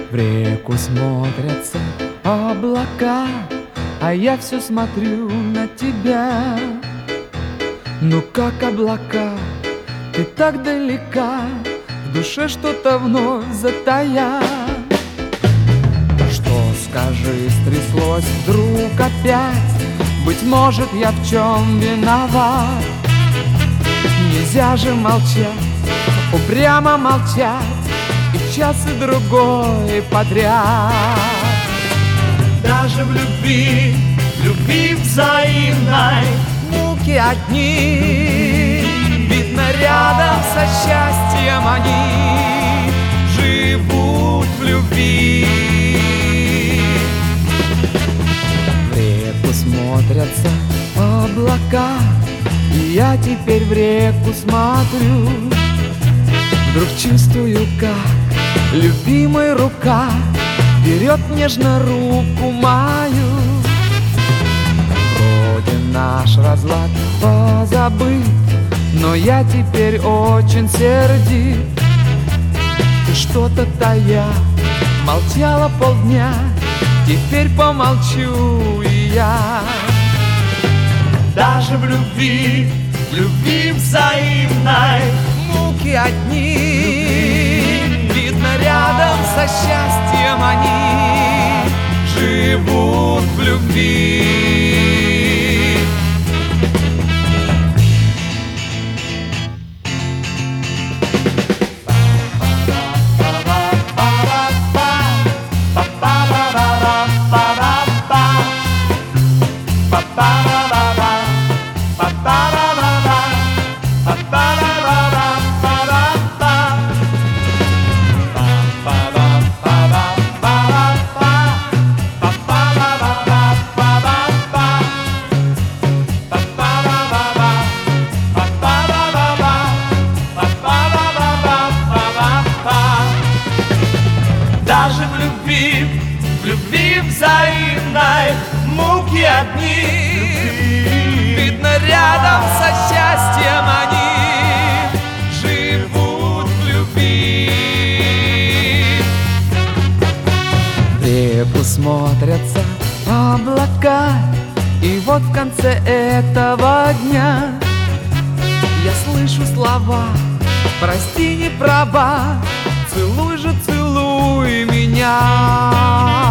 В реку смотрятся облака, а я все смотрю на тебя. Ну как облака, ты так далека, в душе что-то вновь затая. Что, скажи, стряслось вдруг опять? Быть может, я в чем виноват? Нельзя же молчать, упрямо молчать, и в час и другой подряд. Даже в любви взаимной Муки одни, видно, рядом со счастьем они живут в любви. В реку смотрятся облака, и я теперь в реку смотрю. Вдруг чувствую, как любимая рука берет нежно руку мою. Вроде наш разлад позабыт, но я теперь очень сердит. И что-то тая молчала полдня, теперь помолчу и я. даже в любви взаимной Муки одни, видно, рядом со счастьем они живут в любви. Даже в любви взаимной муки одни, видно, рядом со счастьем они живут в любви. В реку смотрятся облака, и вот в конце этого дня я слышу слова: прости, не права, целуй же, целуй меня.